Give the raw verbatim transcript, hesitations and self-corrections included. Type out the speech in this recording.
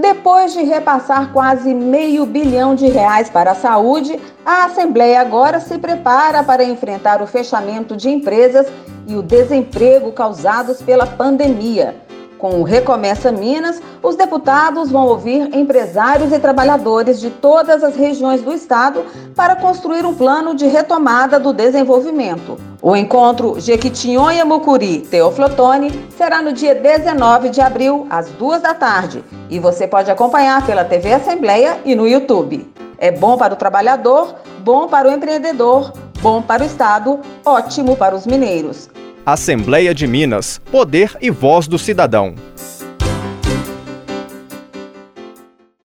Depois de repassar quase meio bilhão de reais para a saúde, a Assembleia agora se prepara para enfrentar o fechamento de empresas e o desemprego causados pela pandemia. Com o Recomeça Minas, os deputados vão ouvir empresários e trabalhadores de todas as regiões do estado para construir um plano de retomada do desenvolvimento. O encontro Jequitinhonha-Mucuri-Teoflotone será no dia dezenove de abril, às duas da tarde, e você pode acompanhar pela T V Assembleia e no YouTube. É bom para o trabalhador, bom para o empreendedor, bom para o estado, ótimo para os mineiros. Assembleia de Minas. Poder e voz do cidadão.